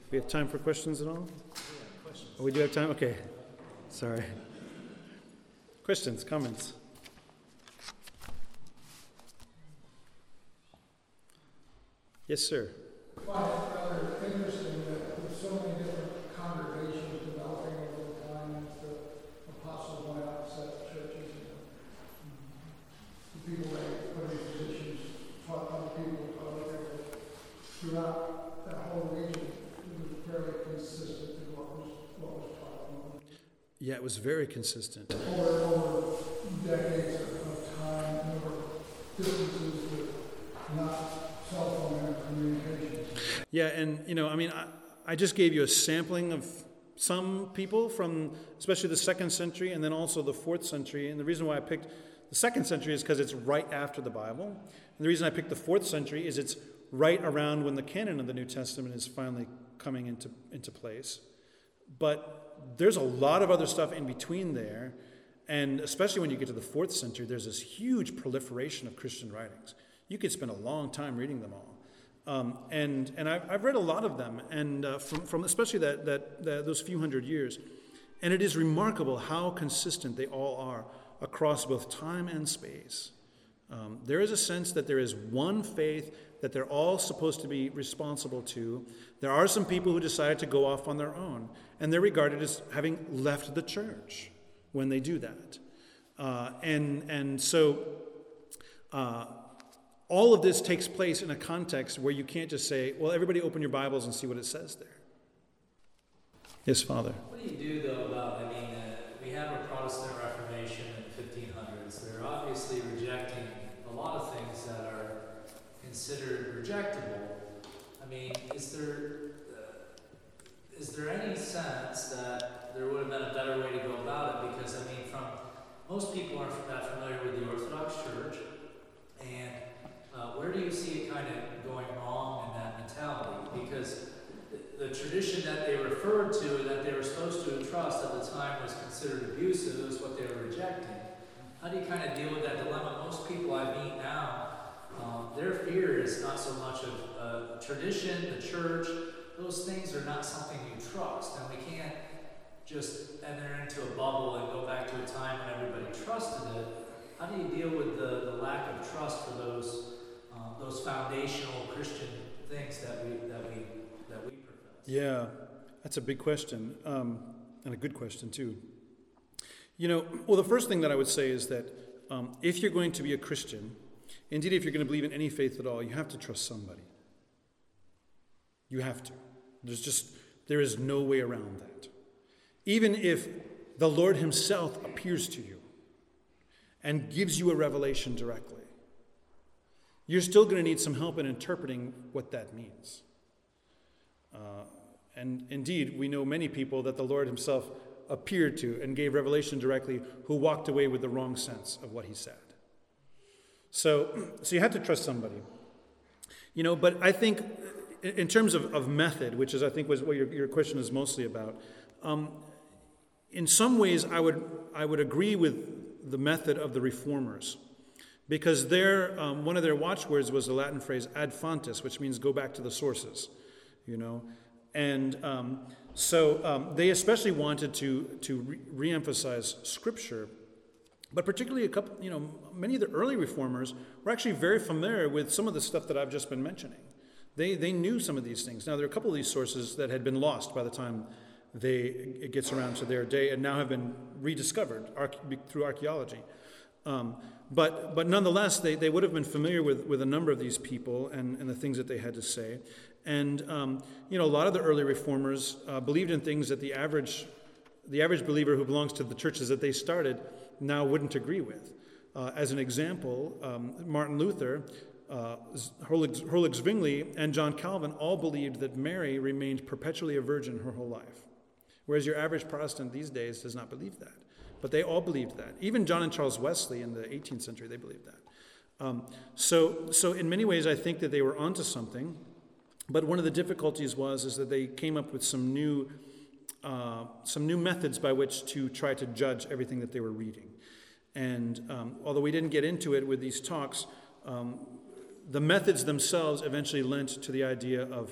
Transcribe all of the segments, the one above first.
We have time for questions at all? Oh, we do have time? Okay. Sorry. Questions, comments? Yes, sir. Well, it's rather interesting that there's so many different congregations developing over the time as the apostles went out and set up churches. The people that put in positions taught other people, throughout that whole region. It was fairly consistent in what was taught. Yeah, it was very consistent. Over decades of time, over distances with not cell phone communications. Yeah, and I just gave you a sampling of some people from especially the 2nd century and then also the 4th century. And the reason why I picked the 2nd century is because it's right after the Bible. And the reason I picked the 4th century is it's right around when the canon of the New Testament is finally coming into place. But there's a lot of other stuff in between there. And especially when you get to the 4th century, there's this huge proliferation of Christian writings. You could spend a long time reading them all. And I've read a lot of them, and from especially those few hundred years. And it is remarkable how consistent they all are across both time and space. There is a sense that there is one faith that they're all supposed to be responsible to. There are some people who decided to go off on their own, and they're regarded as having left the church when they do that. So all of this takes place in a context where you can't just say, well, everybody open your Bibles and see what it says there. Yes, Father. What do you do, though, about, we have a Protestant Reformation in the 1500s. They're obviously rejecting a lot of things that are considered rejectable. Is there any sense that there would have been a better way to go about it? Because, most people aren't that familiar with the Orthodox Church, and where do you see it kind of going wrong in that mentality? Because the tradition that they referred to and that they were supposed to trust at the time was considered abusive. It was what they were rejecting. How do you kind of deal with that dilemma? Most people I meet now, their fear is not so much of tradition, the church. Those things are not something you trust. And we can't just enter into a bubble and go back to a time when everybody trusted it. How do you deal with the lack of trust for those foundational Christian things that we profess? Yeah, that's a big question, and a good question too. Well, the first thing that I would say is that if you're going to be a Christian, indeed if you're going to believe in any faith at all, you have to trust somebody. You have to. There is no way around that. Even if the Lord himself appears to you and gives you a revelation directly, you're still going to need some help in interpreting what that means. And indeed, we know many people that the Lord himself appeared to and gave revelation directly who walked away with the wrong sense of what he said. So you have to trust somebody. But I think in terms of method, which is I think was what your question is mostly about, in some ways I would agree with the method of the Reformers, because one of their watchwords was the Latin phrase ad fontes, which means go back to the sources, And so they especially wanted to re-emphasize Scripture, but particularly many of the early Reformers were actually very familiar with some of the stuff that I've just been mentioning. They knew some of these things. Now, there are a couple of these sources that had been lost by the time it gets around to their day and now have been rediscovered through archaeology. But nonetheless, they would have been familiar with a number of these people and the things that they had to say. And, a lot of the early Reformers believed in things that the average believer who belongs to the churches that they started now wouldn't agree with. As an example, Martin Luther, Hulix Zwingli, and John Calvin all believed that Mary remained perpetually a virgin her whole life, whereas your average Protestant these days does not believe that. But they all believed that. Even John and Charles Wesley in the 18th century, they believed that. So in many ways, I think that they were onto something. But one of the difficulties is that they came up with some new methods by which to try to judge everything that they were reading. And although we didn't get into it with these talks, the methods themselves eventually lent to the idea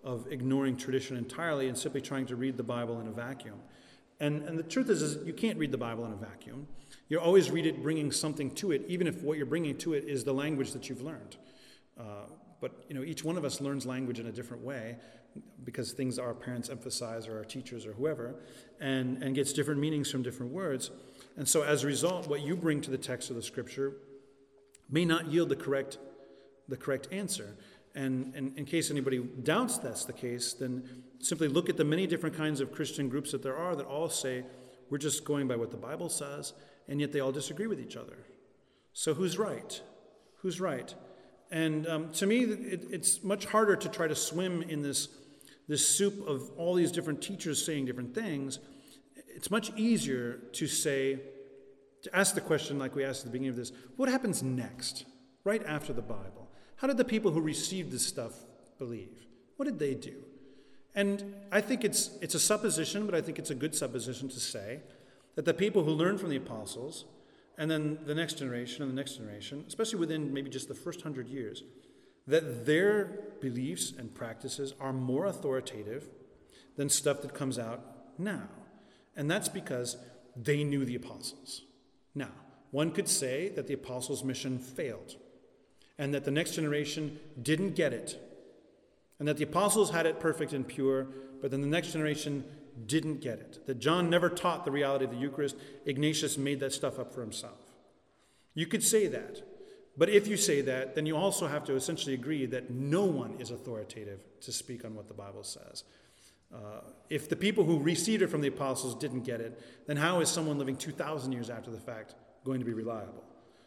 of ignoring tradition entirely and simply trying to read the Bible in a vacuum. And the truth is you can't read the Bible in a vacuum. You always read it bringing something to it, even if what you're bringing to it is the language that you've learned. But each one of us learns language in a different way because things our parents emphasize or our teachers or whoever, and gets different meanings from different words. And so as a result, what you bring to the text of the Scripture may not yield the correct answer. And in case anybody doubts that's the case, then simply look at the many different kinds of Christian groups that there are that all say, we're just going by what the Bible says, and yet they all disagree with each other. So who's right? Who's right? And to me, it's much harder to try to swim in this soup of all these different teachers saying different things. It's much easier to ask the question like we asked at the beginning of this, what happens next, right after the Bible? How did the people who received this stuff believe? What did they do? And I think it's a supposition, but I think it's a good supposition to say that the people who learned from the apostles, and then the next generation and the next generation, especially within maybe just the first 100 years, that their beliefs and practices are more authoritative than stuff that comes out now. And that's because they knew the apostles. Now, one could say that the apostles' mission failed, and that the next generation didn't get it, and that the apostles had it perfect and pure, but then the next generation didn't get it. That John never taught the reality of the Eucharist. Ignatius made that stuff up for himself. You could say that. But if you say that, then you also have to essentially agree that no one is authoritative to speak on what the Bible says. If the people who received it from the apostles didn't get it, then how is someone living 2,000 years after the fact going to be reliable?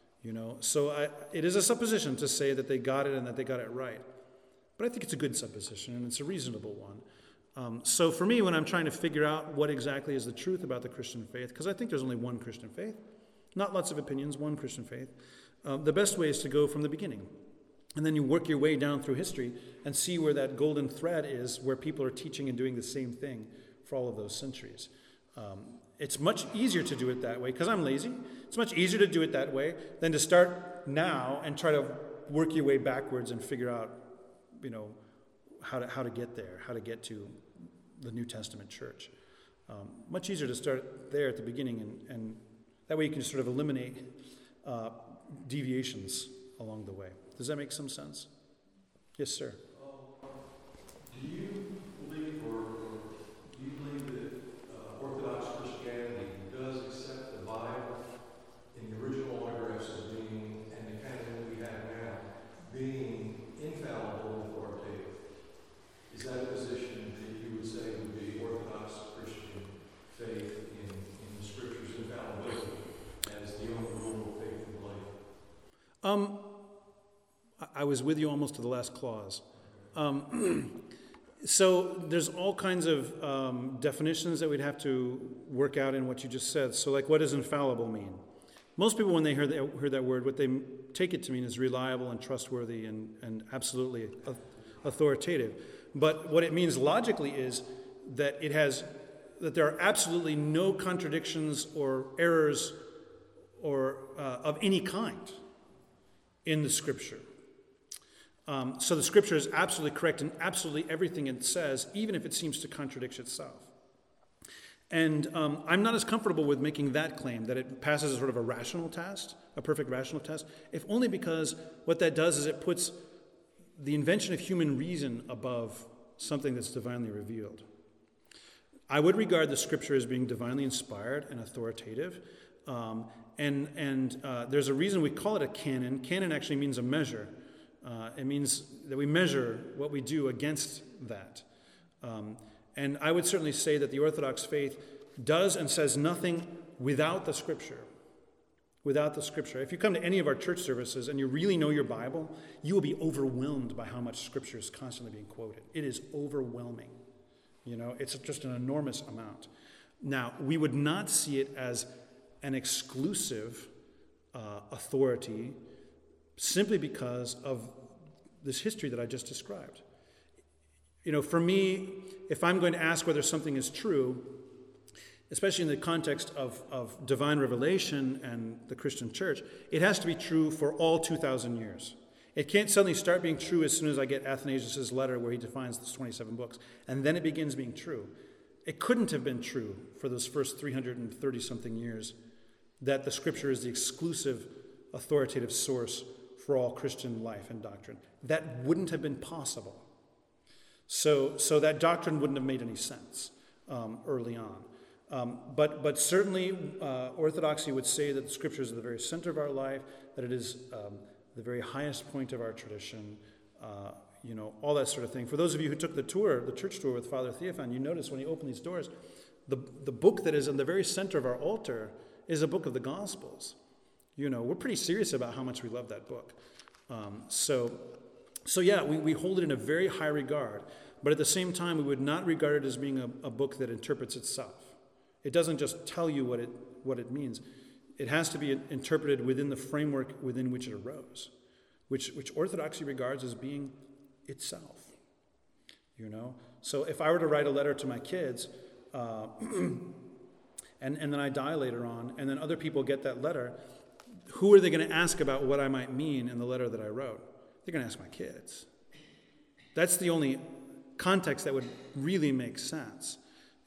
So it is a supposition to say that they got it and that they got it right. But I think it's a good supposition, and it's a reasonable one. So for me, when I'm trying to figure out what exactly is the truth about the Christian faith, because I think there's only one Christian faith, not lots of opinions, one Christian faith, the best way is to go from the beginning. And then you work your way down through history and see where that golden thread is, where people are teaching and doing the same thing for all of those centuries. It's much easier to do it that way, because I'm lazy. It's much easier to do it that way than to start now and try to work your way backwards and figure out, how to get there, how to get to the New Testament church. Much easier to start there at the beginning, and that way you can sort of eliminate deviations along the way. Does that make some sense? Yes, sir. Do you believe that Orthodox Christianity does accept the Bible in the original autographs as being, and the kind that we have now, being infallible and authoritative? Is that a position that you would say would be Orthodox Christian faith in the Scriptures' infallibility as the only rule of faith and life? I was with you almost to the last clause. So there's all kinds of definitions that we'd have to work out in what you just said. So what does infallible mean? Most people, when they hear that word, what they take it to mean is reliable and trustworthy and absolutely authoritative. But what it means logically is that that there are absolutely no contradictions or errors or of any kind in the Scripture. So the Scripture is absolutely correct in absolutely everything it says, even if it seems to contradict itself. And I'm not as comfortable with making that claim, that it passes as sort of a rational test, a perfect rational test, if only because what that does is it puts the invention of human reason above something that's divinely revealed. I would regard the Scripture as being divinely inspired and authoritative, and there's a reason we call it a canon. Canon actually means a measure. It means that we measure what we do against that. And I would certainly say that the Orthodox faith does and says nothing without the Scripture. Without the Scripture. If you come to any of our church services and you really know your Bible, you will be overwhelmed by how much Scripture is constantly being quoted. It is overwhelming. It's just an enormous amount. Now, we would not see it as an exclusive authority simply because of this history that I just described. For me, if I'm going to ask whether something is true, especially in the context of divine revelation and the Christian church, it has to be true for all 2,000 years. It can't suddenly start being true as soon as I get Athanasius' letter where he defines those 27 books, and then it begins being true. It couldn't have been true for those first 330-something years that the Scripture is the exclusive authoritative source for all Christian life and doctrine. That wouldn't have been possible. So that doctrine wouldn't have made any sense early on. But certainly Orthodoxy would say that the Scriptures are the very center of our life, that it is the very highest point of our tradition, all that sort of thing. For those of you who took the church tour with Father Theophan, you notice when he opened these doors, the book that is in the very center of our altar is a book of the Gospels. We're pretty serious about how much we love that book. We hold it in a very high regard, but at the same time, we would not regard it as being a book that interprets itself. It doesn't just tell you what it means. It has to be interpreted within the framework within which it arose, which Orthodoxy regards as being itself. So if I were to write a letter to my kids, and then I die later on, and then other people get that letter, who are they going to ask about what I might mean in the letter that I wrote? They're going to ask my kids. That's the only context that would really make sense.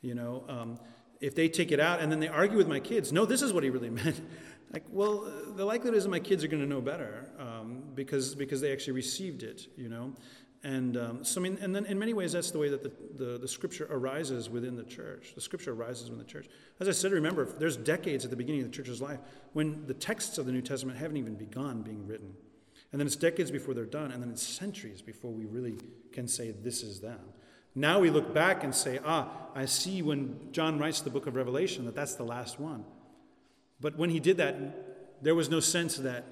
If they take it out and then they argue with my kids, no, this is what he really meant. The likelihood is that my kids are going to know better because they actually received it, And and then in many ways, that's the way that the Scripture arises within the church. The Scripture arises within the church. As I said, remember, there's decades at the beginning of the church's life when the texts of the New Testament haven't even begun being written. And then it's decades before they're done, and then it's centuries before we really can say this is them. Now we look back and say, I see when John writes the book of Revelation that's the last one. But when he did that, there was no sense that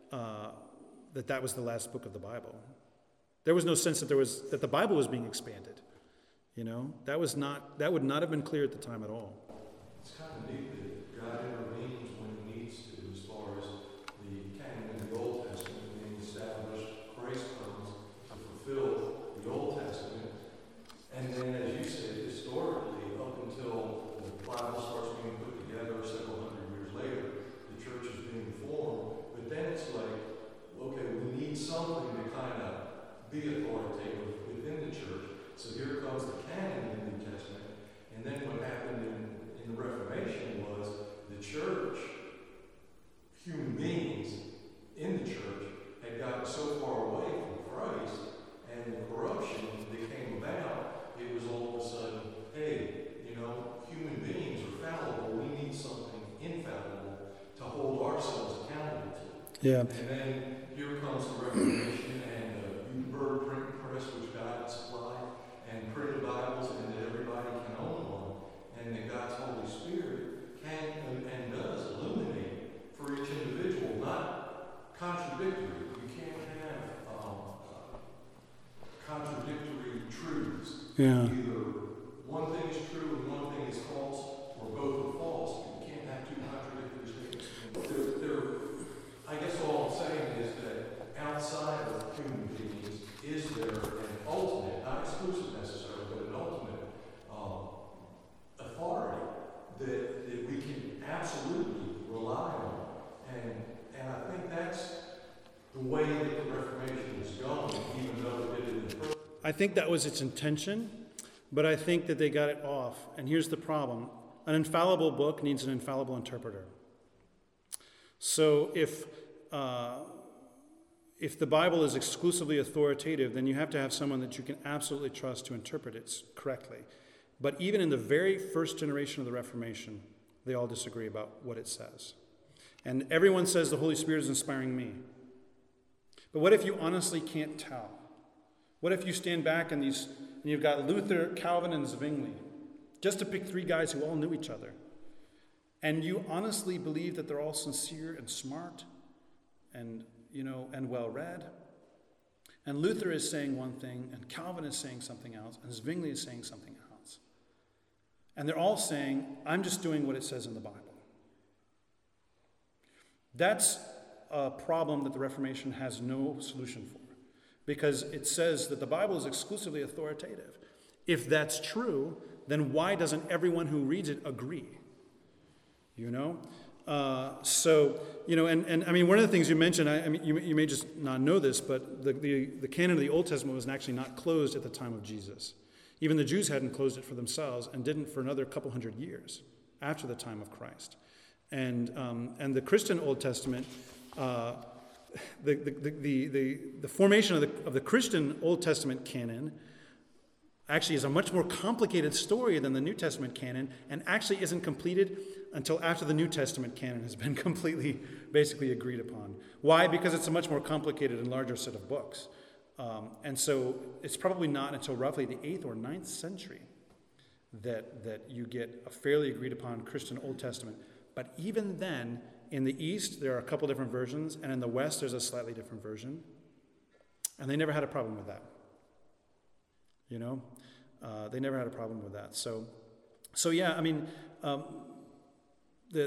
that was the last book of the Bible. There was no sense that the Bible was being expanded. That would not have been clear at the time at all. It's kind of neat that God intervenes when he needs to, as far as the canon in the Old Testament being established. Christ comes to fulfill the Old Testament. And then, as you said, historically, up until the Bible starts being put together several hundred years later, the church is being formed. But then it's like, okay, we need something to kind of be authoritative within the church. So here comes the canon in the New Testament. And then what happened in the Reformation was the church, human beings in the church, had gotten so far away from Christ, and the corruption that came about, it was all of a sudden, hey, human beings are fallible. We need something infallible to hold ourselves accountable to. Yeah. And then here comes the Reformation and the Gutenberg printing press, which God supplied, and printed Bibles, and that everybody can own one, and that God's Holy Spirit can and does illuminate for each individual, not contradictory. You can't have contradictory truths. Yeah. Either one thing is true and one thing is false, or both are false. You can't have two contradictory statements. I guess all I'm saying is that outside of human beings, is there an ultimate, not exclusive necessarily, but an ultimate authority that we can absolutely rely on? And I think that's the way that the Reformation is going, even though it didn't improve. I think that was its intention, but I think that they got it off. And here's the problem. An infallible book needs an infallible interpreter. So if the Bible is exclusively authoritative, then you have to have someone that you can absolutely trust to interpret it correctly. But even in the very first generation of the Reformation, they all disagree about what it says. And everyone says the Holy Spirit is inspiring me. But what if you honestly can't tell? What if you stand back and you've got Luther, Calvin, and Zwingli, just to pick three guys who all knew each other, and you honestly believe that they're all sincere and smart and well-read, and Luther is saying one thing, and Calvin is saying something else, and Zwingli is saying something else. And they're all saying, I'm just doing what it says in the Bible. That's a problem that the Reformation has no solution for, because it says that the Bible is exclusively authoritative. If that's true, then why doesn't everyone who reads it agree? And I mean, one of the things you mentioned, I mean, you may just not know this, but the canon of the Old Testament was actually not closed at the time of Jesus. Even the Jews hadn't closed it for themselves and didn't for another couple hundred years after the time of Christ. And the Christian Old Testament, the formation of the Christian Old Testament canon actually is a much more complicated story than the New Testament canon, and actually isn't completed until after the New Testament canon has been completely, basically agreed upon. Why? Because it's a much more complicated and larger set of books. And so it's probably not until roughly the 8th or 9th century that you get a fairly agreed upon Christian Old Testament. But even then, in the East, there are a couple different versions, and in the West, there's a slightly different version. And they never had a problem with that. You know, they never had a problem with that. So yeah. I mean, the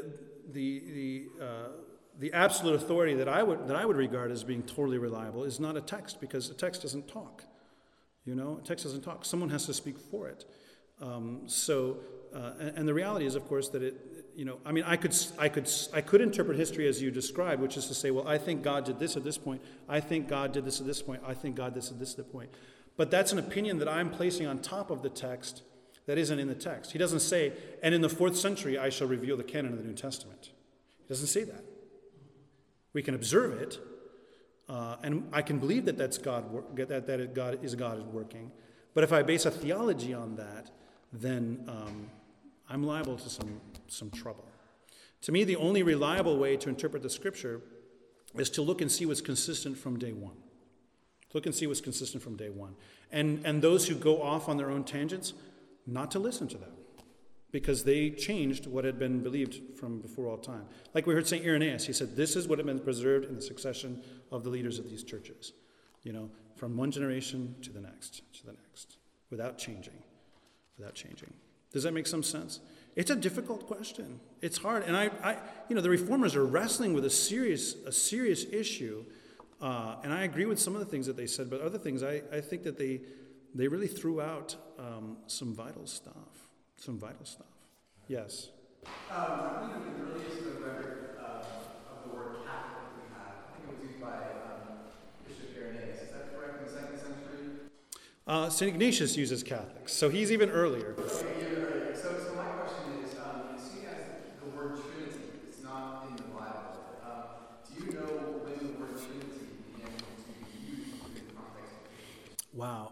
absolute authority that I would regard as being totally reliable is not a text, because a text doesn't talk. You know, a text doesn't talk. Someone has to speak for it. And the reality is, of course, that it. You know, I mean, I could interpret history as you described, which is to say, well, I think God did this at this point. I think God did this at this point. I think God did this at this point. But that's an opinion that I'm placing on top of the text that isn't in the text. He doesn't say, and in the 4th century I shall reveal the canon of the New Testament. He doesn't say that. We can observe it, and I can believe that that's God, that God is working. But if I base a theology on that, then I'm liable to some trouble. To me, the only reliable way to interpret the Scripture is to look and see what's consistent from day one. Look and see what's consistent from day one. And those who go off on their own tangents, not to listen to them, because they changed what had been believed from before all time. Like we heard St. Irenaeus, he said, this is what had been preserved in the succession of the leaders of these churches. You know, from one generation to the next, without changing. Does that make some sense? It's a difficult question. It's hard. And I the Reformers are wrestling with a serious issue. And I agree with some of the things that they said, but other things I think that they really threw out some vital stuff. Yes? I believe in the earliest of the word Catholic we have, I think it was used by Bishop Irenaeus. Is that correct, in the 2nd century? St. Ignatius uses Catholics, so he's even earlier. Okay, even earlier. So my question is, seeing as the word Trinity is not in the Bible, do you know when the word Trinity began to be used in the context of Christianity? Wow.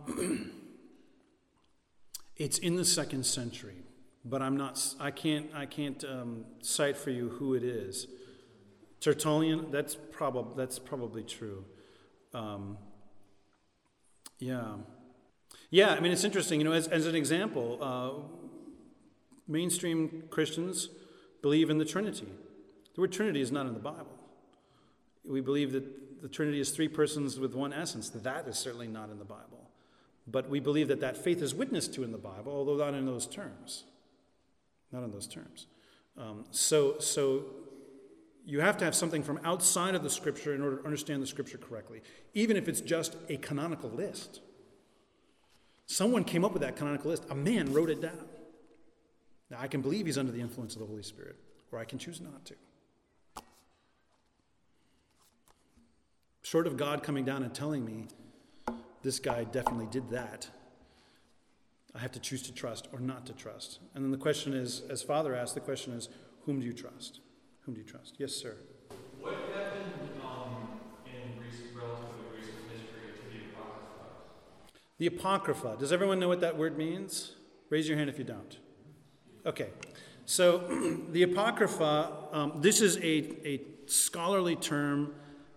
It's in the 2nd century, but I can't cite for you who it is. Tertullian, that's probably true. Yeah, I mean, it's interesting, you know, as an example, mainstream Christians believe in the Trinity. The word Trinity is not in the Bible. We believe that the Trinity is 3 persons with one essence. That is certainly not in the Bible. But we believe that faith is witnessed to in the Bible, although not in those terms. So you have to have something from outside of the Scripture in order to understand the Scripture correctly, even if it's just a canonical list. Someone came up with that canonical list. A man wrote it down. Now, I can believe he's under the influence of the Holy Spirit, or I can choose not to. Short of God coming down and telling me, this guy definitely did that, I have to choose to trust or not to trust. And then the question is, as Father asked, the question is, whom do you trust? Whom do you trust? Yes, sir. What happened in relatively recent history to the Apocrypha? The Apocrypha. Does everyone know what that word means? Raise your hand if you don't. Okay. So the Apocrypha, this is a scholarly term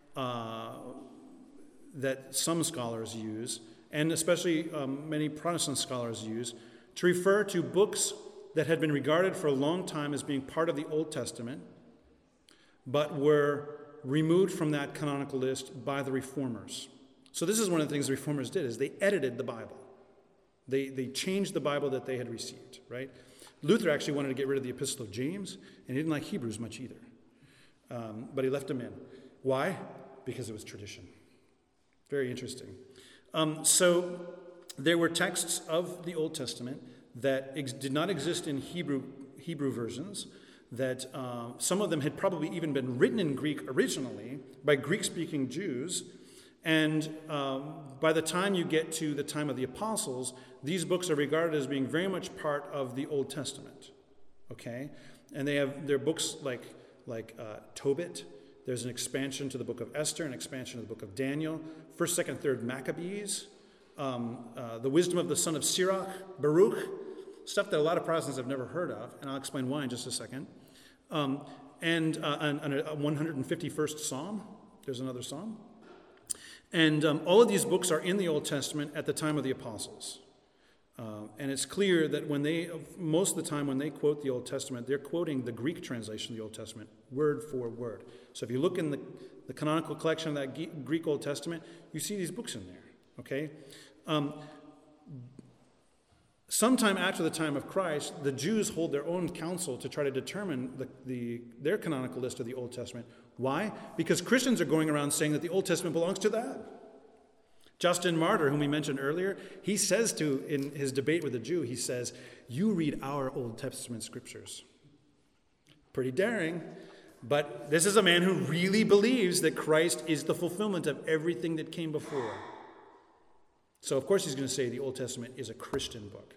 that some scholars use, and especially many Protestant scholars use, to refer to books that had been regarded for a long time as being part of the Old Testament, but were removed from that canonical list by the Reformers. So this is one of the things the Reformers did, is they edited the Bible. They changed the Bible that they had received, right? Luther actually wanted to get rid of the Epistle of James, and he didn't like Hebrews much either. But he left them in. Why? Because it was tradition. Very interesting. So there were texts of the Old Testament that did not exist in Hebrew versions that some of them had probably even been written in Greek originally by Greek-speaking Jews. And by the time you get to the time of the apostles, these books are regarded as being very much part of the Old Testament. Okay? And they're books like Tobit. There's an expansion to the book of Esther, an expansion to the book of Daniel, 1st, 2nd, 3rd Maccabees, the wisdom of the son of Sirach, Baruch, stuff that a lot of Protestants have never heard of, and I'll explain why in just a second. And a 151st Psalm. There's another Psalm. And all of these books are in the Old Testament at the time of the apostles. And it's clear that most of the time when they quote the Old Testament, they're quoting the Greek translation of the Old Testament, word for word. So if you look in the canonical collection of that Greek Old Testament, you see these books in there, okay? Sometime after the time of Christ, the Jews hold their own council to try to determine their canonical list of the Old Testament. Why? Because Christians are going around saying that the Old Testament belongs to that. Justin Martyr, whom we mentioned earlier, he says in his debate with a Jew, he says, "You read our Old Testament scriptures." Pretty daring, but this is a man who really believes that Christ is the fulfillment of everything that came before. So, of course, he's going to say the Old Testament is a Christian book.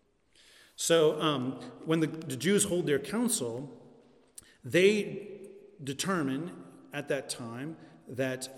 So, when the Jews hold their council, they determine at that time that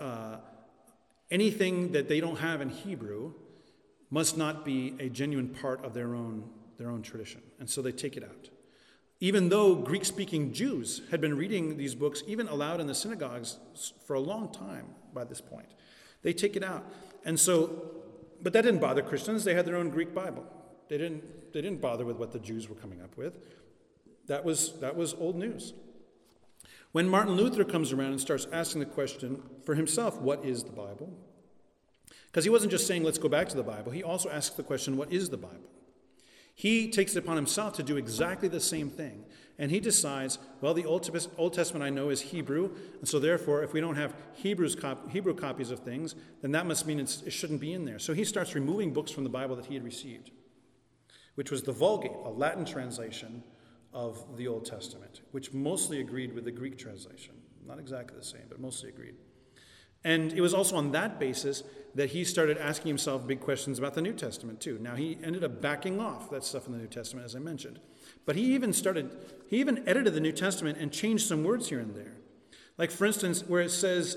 anything that they don't have in Hebrew must not be a genuine part of their own tradition. And so they take it out. Even though Greek-speaking Jews had been reading these books, even aloud in the synagogues, for a long time by this point, they take it out. And so, but that didn't bother Christians. They had their own Greek Bible. They didn't bother with what the Jews were coming up with. That was old news. When Martin Luther comes around and starts asking the question for himself, what is the Bible? Because he wasn't just saying, let's go back to the Bible. He also asks the question, what is the Bible? He takes it upon himself to do exactly the same thing. And he decides, well, the Old Testament I know is Hebrew, and so therefore, if we don't have Hebrew copies of things, then that must mean it shouldn't be in there. So he starts removing books from the Bible that he had received, which was the Vulgate, a Latin translation of the Old Testament, which mostly agreed with the Greek translation. Not exactly the same, but mostly agreed. And it was also on that basis that he started asking himself big questions about the New Testament too. Now, he ended up backing off that stuff in the New Testament, as I mentioned. But he even edited the New Testament and changed some words here and there. Like, for instance, where it says,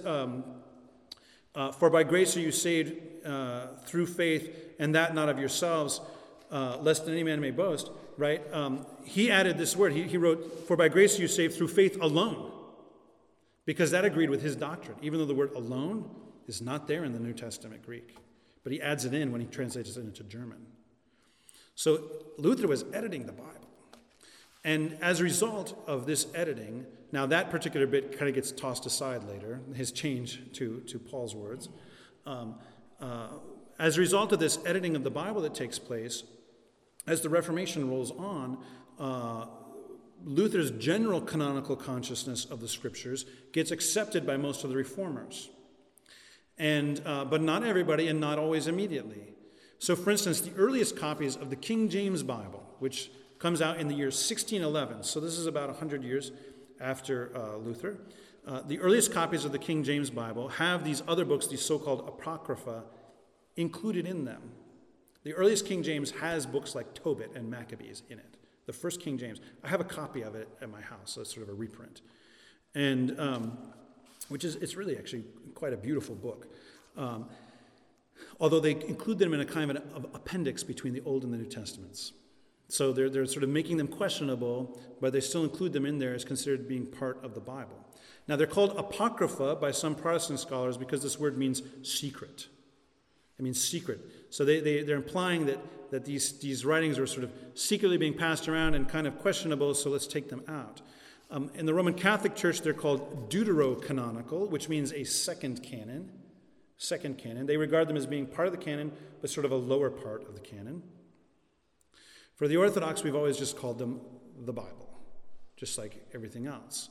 for by grace are you saved through faith, and that not of yourselves, lest any man may boast, right? He added this word. He wrote, for by grace are you saved through faith alone, because that agreed with his doctrine, even though the word alone is not there in the New Testament Greek. But he adds it in when he translates it into German. So Luther was editing the Bible. And as a result of this editing, now that particular bit kind of gets tossed aside later, his change to Paul's words. As a result of this editing of the Bible that takes place, as the Reformation rolls on, Luther's general canonical consciousness of the Scriptures gets accepted by most of the Reformers. But not everybody, and not always immediately. So, for instance, the earliest copies of the King James Bible, which comes out in the year 1611, so this is about 100 years after Luther, the earliest copies of the King James Bible have these other books, these so-called Apocrypha, included in them. The earliest King James has books like Tobit and Maccabees in it. The first King James. I have a copy of it at my house, so it's sort of a reprint. And it's really actually quite a beautiful book. Although they include them in a kind of an appendix between the Old and the New Testaments. So they're sort of making them questionable, but they still include them in there as considered being part of the Bible. Now, they're called Apocrypha by some Protestant scholars because this word means secret. It means secret. So they're implying that these writings are sort of secretly being passed around and kind of questionable, so let's take them out. In the Roman Catholic Church, they're called deuterocanonical, which means a second canon. Second canon. They regard them as being part of the canon, but sort of a lower part of the canon. For the Orthodox, we've always just called them the Bible, just like everything else.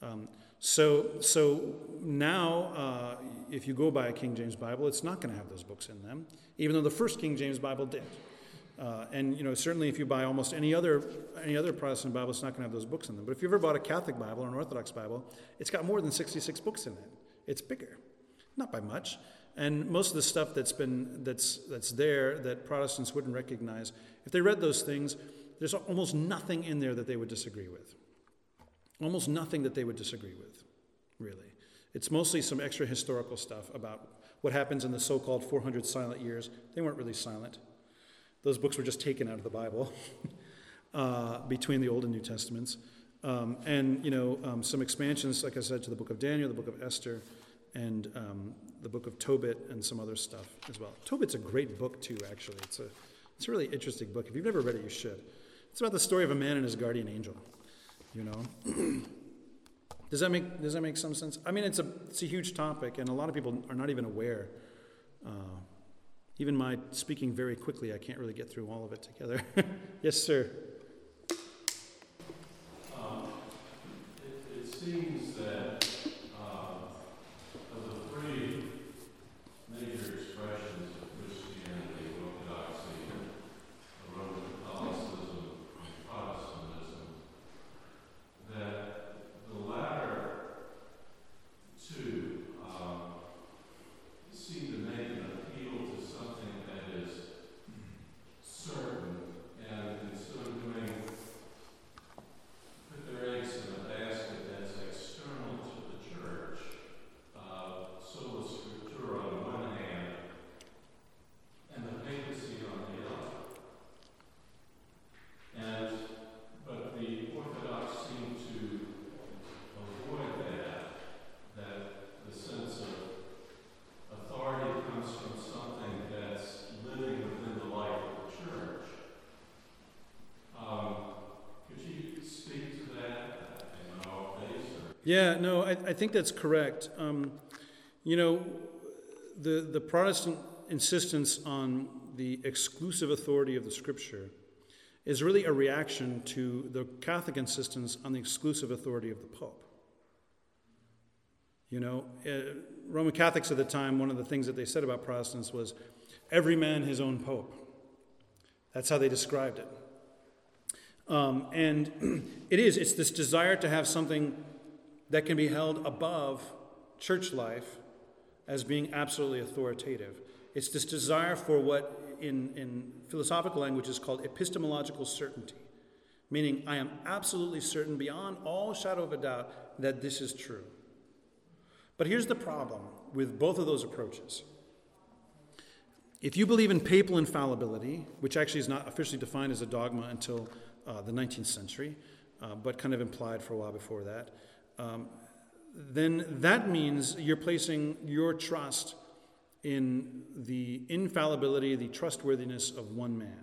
So now, if you go by a King James Bible, it's not going to have those books in them, even though the first King James Bible did. And certainly if you buy almost any other Protestant Bible, it's not going to have those books in them. But if you ever bought a Catholic Bible or an Orthodox Bible, it's got more than 66 books in it. It's bigger, not by much. And most of the stuff that's there that Protestants wouldn't recognize, if they read those things, there's almost nothing in there that they would disagree with. Almost nothing that they would disagree with, really. It's mostly some extra historical stuff about what happens in the so-called 400 silent years. They weren't really silent. Those books were just taken out of the Bible between the Old and New Testaments. Some expansions, like I said, to the book of Daniel, the book of Esther, and the book of Tobit, and some other stuff as well. Tobit's a great book, too, actually. It's a really interesting book. If you've never read it, you should. It's about the story of a man and his guardian angel, Does that make some sense? I mean, it's a huge topic, and a lot of people are not even aware. Even my speaking very quickly, I can't really get through all of it together. Yes, sir. It seems that of the three major expressions of Christianity, Orthodoxy, Roman Catholicism, and Protestantism, that the latter two seem to make an appeal to something that is certain, and instead of put their eggs in a basket that's external to the church, sola scriptura on one hand, and the papacy on the other. But the Orthodox seem to avoid that the sense of authority comes from something that's living within the life of the church. Could you speak to that in all ways? Yeah, no, I think that's correct. The Protestant insistence on the exclusive authority of the Scripture is really a reaction to the Catholic insistence on the exclusive authority of the Pope. Roman Catholics at the time, one of the things that they said about Protestants was, every man his own Pope. That's how they described it. And it's this desire to have something that can be held above church life as being absolutely authoritative. It's this desire for what in philosophical language is called epistemological certainty, meaning I am absolutely certain beyond all shadow of a doubt that this is true. But here's the problem with both of those approaches. If you believe in papal infallibility, which actually is not officially defined as a dogma until the 19th century, but kind of implied for a while before that, then that means you're placing your trust in the infallibility, the trustworthiness of one man.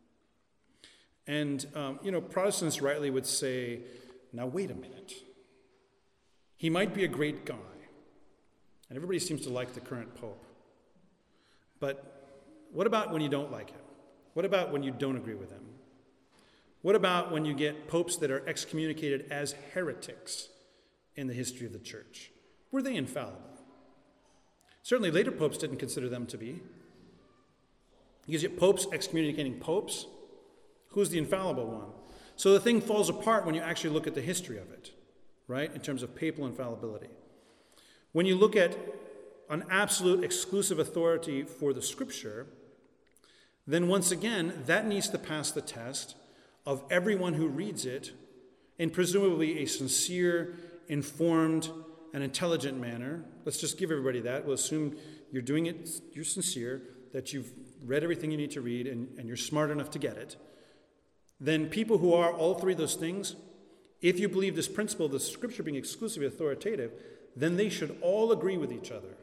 And, Protestants rightly would say, now wait a minute. He might be a great guy. And everybody seems to like the current pope. But what about when you don't like him? What about when you don't agree with him? What about when you get popes that are excommunicated as heretics in the history of the church? Were they infallible? Certainly later popes didn't consider them to be. Because you get popes excommunicating popes. Who's the infallible one? So the thing falls apart when you actually look at the history of it, right, in terms of papal infallibility. When you look at an absolute exclusive authority for the Scripture, then once again, that needs to pass the test of everyone who reads it in presumably a sincere, informed, and intelligent manner. Let's just give everybody that. We'll assume you're doing it, you're sincere, that you've read everything you need to read, and you're smart enough to get it. Then people who are all three of those things, if you believe this principle of the Scripture being exclusively authoritative, then they should all agree with each other.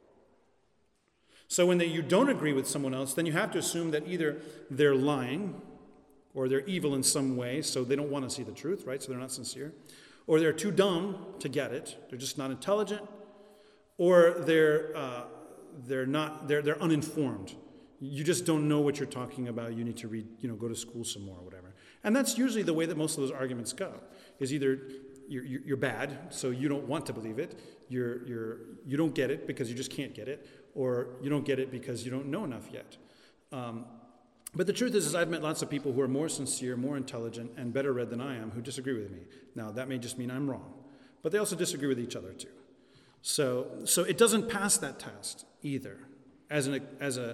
So when you don't agree with someone else, then you have to assume that either they're lying or they're evil in some way, so they don't want to see the truth, right? So they're not sincere. Or they're too dumb to get it. They're just not intelligent. Or they're uninformed. You just don't know what you're talking about. You need to read, go to school some more or whatever. And that's usually the way that most of those arguments go, is either you're bad, so you don't want to believe it. You don't get it because you just can't get it, or you don't get it because you don't know enough yet. But the truth is I've met lots of people who are more sincere, more intelligent, and better read than I am who disagree with me. Now, that may just mean I'm wrong, but they also disagree with each other too. So it doesn't pass that test either as a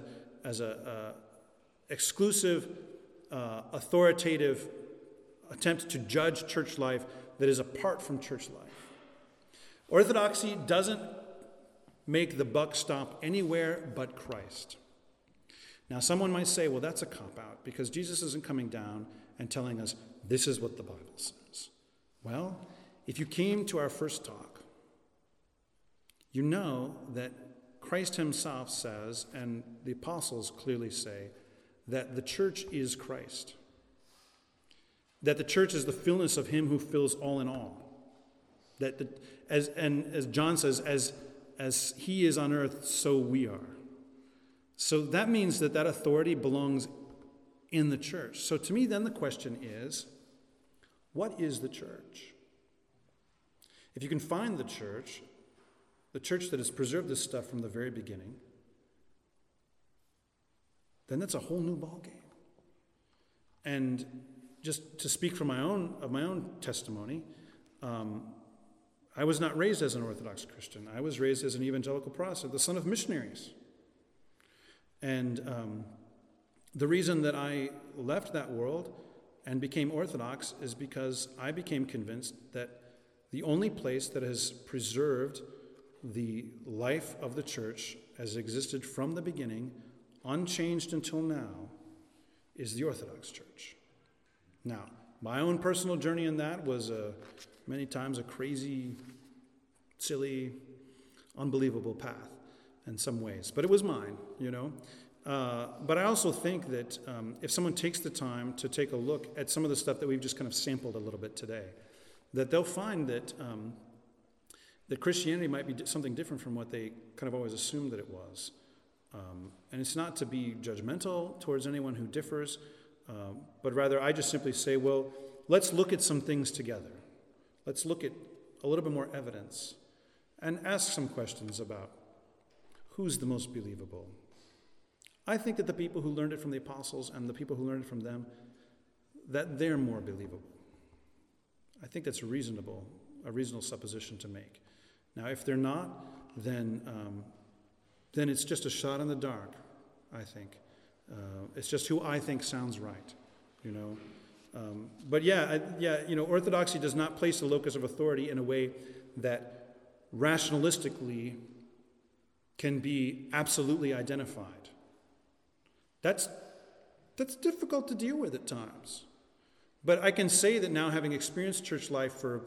exclusive, authoritative attempt to judge church life that is apart from church life. Orthodoxy doesn't make the buck stop anywhere but Christ. Now, someone might say, well, that's a cop-out because Jesus isn't coming down and telling us this is what the Bible says. Well, if you came to our first talk, you know that Christ himself says, and the apostles clearly say, that the church is Christ. That the church is the fullness of him who fills all in all. As John says, as he is on earth, so we are. So that means that authority belongs in the church. So to me, then the question is, what is the church? If you can find the church that has preserved this stuff from the very beginning, then that's a whole new ballgame. And just to speak from my own testimony, I was not raised as an Orthodox Christian. I was raised as an evangelical Protestant, the son of missionaries. And the reason that I left that world and became Orthodox is because I became convinced that the only place that has preserved the life of the church as it existed from the beginning, unchanged until now, is the Orthodox Church. Now, my own personal journey in that was many times a crazy, silly, unbelievable path in some ways. But it was mine, you know. But I also think that if someone takes the time to take a look at some of the stuff that we've just kind of sampled a little bit today, that they'll find that that Christianity might be something different from what they kind of always assumed that it was. And it's not to be judgmental towards anyone who differs, but rather I just simply say, well, let's look at some things together. Let's look at a little bit more evidence and ask some questions about who's the most believable. I think that the people who learned it from the apostles and the people who learned it from them, that they're more believable. I think that's a reasonable supposition to make. Now, if they're not, then it's just a shot in the dark, I think. It's just who I think sounds right, you know. But orthodoxy does not place the locus of authority in a way that rationalistically can be absolutely identified. That's difficult to deal with at times. But I can say that now, having experienced church life for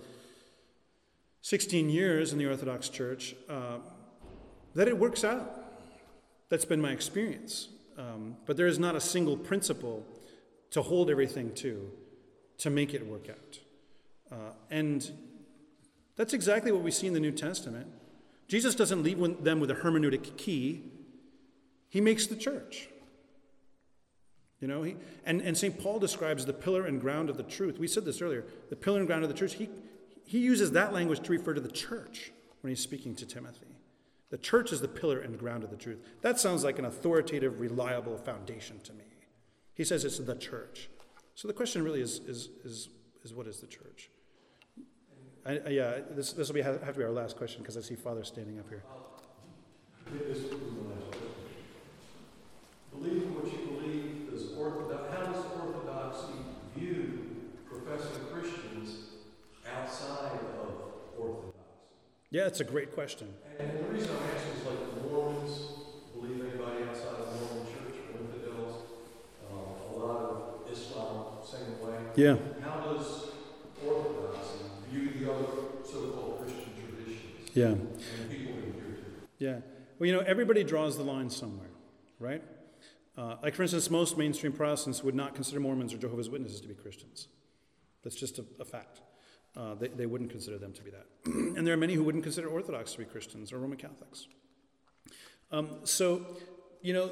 16 years in the Orthodox Church, that it works out. That's been my experience. But there is not a single principle to hold everything to make it work out. And that's exactly what we see in the New Testament. Jesus doesn't leave them with a hermeneutic key. He makes the church. You know, and St. Paul describes the pillar and ground of the truth. We said this earlier. The pillar and ground of the truth. He uses that language to refer to the church when he's speaking to Timothy. The church is the pillar and ground of the truth. That sounds like an authoritative, reliable foundation to me. He says it's the church. So the question really is what is the church? This will have to be our last question because I see Father standing up here. Believing what you believe, how does Orthodoxy view professing Christians outside of Orthodoxy? Yeah, it's a great question. And the reason I'm asking is like the Mormons, believe anybody outside of the Mormon church, or infidels, a lot of Islam, same way. Yeah. How does Orthodoxy view the other so-called Christian traditions? Yeah. And people in here. Yeah. Well, you know, everybody draws the line somewhere, right? Like, for instance, most mainstream Protestants would not consider Mormons or Jehovah's Witnesses to be Christians. That's just a fact. They wouldn't consider them to be that. And there are many who wouldn't consider Orthodox to be Christians or Roman Catholics. So, you know,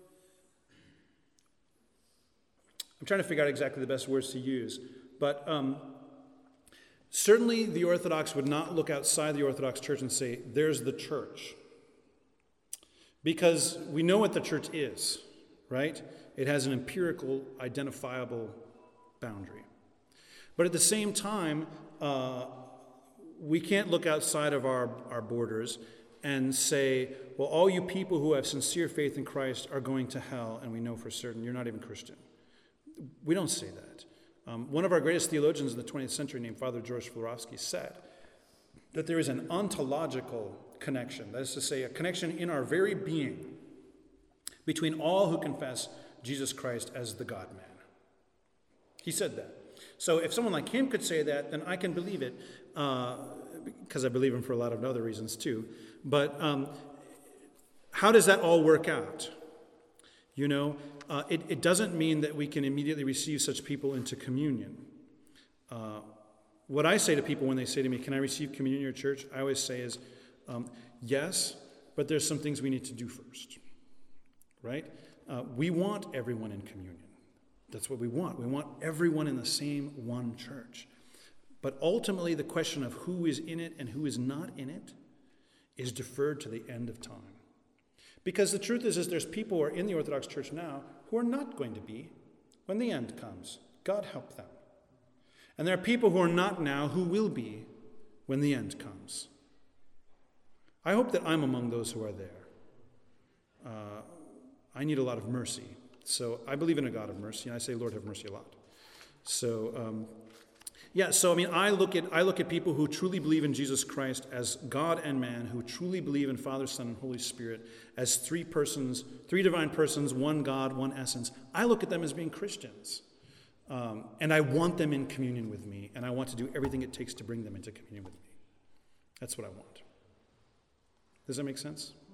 I'm trying to figure out exactly the best words to use. But certainly the Orthodox would not look outside the Orthodox Church and say, there's the church. Because we know what the church is, right? It has an empirical, identifiable boundary. But at the same time, we can't look outside of our borders and say, well, all you people who have sincere faith in Christ are going to hell, and we know for certain you're not even Christian. We don't say that. One of our greatest theologians in the 20th century, named Father George Florovsky, said that there is an ontological connection, that is to say, a connection in our very being between all who confess Jesus Christ as the God-man. He said that. So if someone like him could say that, then I can believe it, because I believe him for a lot of other reasons too. But how does that all work out? You know, it doesn't mean that we can immediately receive such people into communion. What I say to people when they say to me, can I receive communion in your church? I always say is, yes, but there's some things we need to do first, right? We want everyone in communion. That's what we want. We want everyone in the same one church. But ultimately, the question of who is in it and who is not in it is deferred to the end of time. Because the truth is there's people who are in the Orthodox Church now who are not going to be when the end comes. God help them. And there are people who are not now who will be when the end comes. I hope that I'm among those who are there. I need a lot of mercy. So I believe in a God of mercy, and I say, Lord, have mercy a lot. So, I look at people who truly believe in Jesus Christ as God and man, who truly believe in Father, Son, and Holy Spirit as three persons, three divine persons, one God, one essence. I look at them as being Christians. And I want them in communion with me, and I want to do everything it takes to bring them into communion with me. That's what I want. Does that make sense?